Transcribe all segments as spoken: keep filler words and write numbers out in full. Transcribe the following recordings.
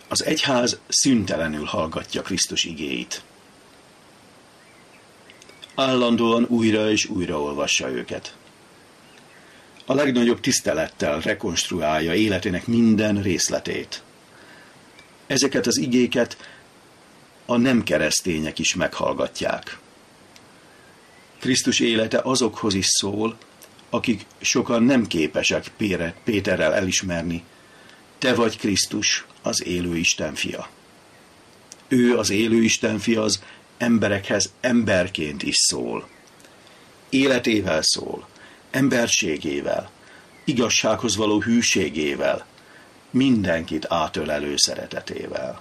Az egyház szüntelenül hallgatja Krisztus igéit. Állandóan újra és újra olvassa őket. A legnagyobb tisztelettel rekonstruálja életének minden részletét. Ezeket az igéket a nem keresztények is meghallgatják. Krisztus élete azokhoz is szól, akik sokan nem képesek Péterrel elismerni: te vagy Krisztus, az élő Isten fia. Ő, az élő Isten fia, az emberekhez emberként is szól. Életével szól, emberségével, igazsághoz való hűségével, mindenkit átölelő szeretetével.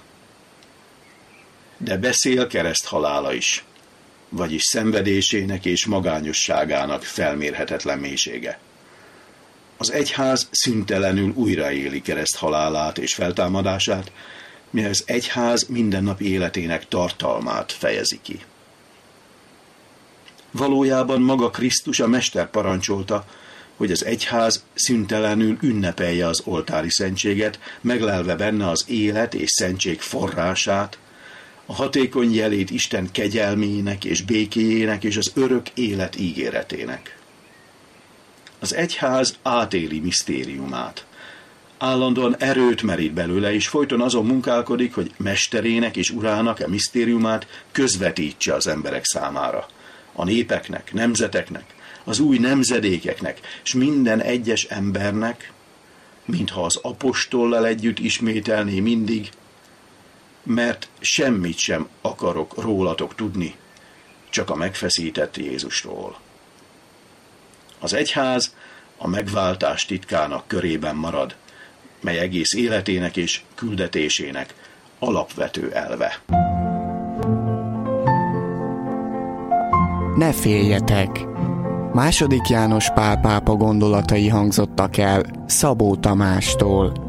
De beszél kereszthalála is, vagyis szenvedésének és magányosságának felmérhetetlen mélysége. Az egyház szüntelenül újraéli kereszthalálát és feltámadását, mely az egyház mindennapi életének tartalmát fejezi ki. Valójában maga Krisztus, a Mester parancsolta, hogy az egyház szüntelenül ünnepelje az oltári szentséget, meglelve benne az élet és szentség forrását, a hatékony jelét Isten kegyelmének és békéjének és az örök élet ígéretének. Az egyház átéli misztériumát. Állandóan erőt merít belőle, és folyton azon munkálkodik, hogy mesterének és urának a misztériumát közvetítse az emberek számára. A népeknek, nemzeteknek, az új nemzedékeknek, és minden egyes embernek, mintha az apostollal együtt ismételné mindig: mert semmit sem akarok rólatok tudni, csak a megfeszített Jézusról. Az egyház a megváltás titkának körében marad, mely egész életének és küldetésének alapvető elve. Ne féljetek! Második János Pál pápa gondolatai hangzottak el Szabó Tamástól.